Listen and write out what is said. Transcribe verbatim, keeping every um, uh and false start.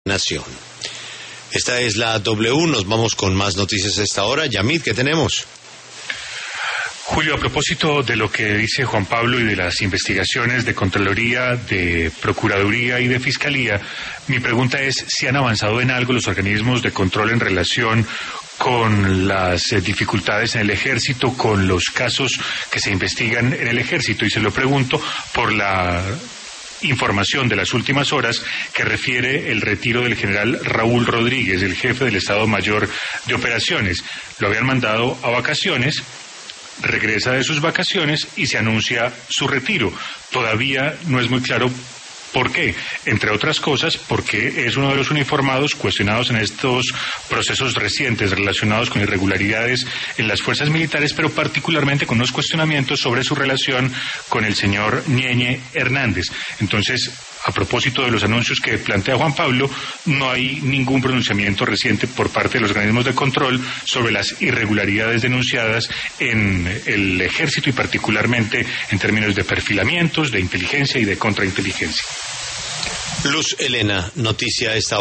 Nación. Esta es la W, nos vamos con más noticias a esta hora. Yamid, ¿qué tenemos? Julio, a propósito de lo que dice Juan Pablo y de las investigaciones de Contraloría, de Procuraduría y de Fiscalía, mi pregunta es si han avanzado en algo los organismos de control en relación con las eh, dificultades en el ejército, con los casos que se investigan en el ejército, y se lo pregunto por la información de las últimas horas que refiere el retiro del general Raúl Rodríguez, el jefe del Estado Mayor de Operaciones. Lo habían mandado a vacaciones, regresa de sus vacaciones y se anuncia su retiro. Todavía no es muy claro por qué, entre otras cosas, porque es uno de los uniformados cuestionados en estos procesos recientes relacionados con irregularidades en las fuerzas militares, pero particularmente con unos cuestionamientos sobre su relación con el señor Ñeñe Hernández. Entonces, a propósito de los anuncios que plantea Juan Pablo, no hay ningún pronunciamiento reciente por parte de los organismos de control sobre las irregularidades denunciadas en el ejército y particularmente en términos de perfilamientos, de inteligencia y de contrainteligencia. Luz Elena, noticia a esta hora.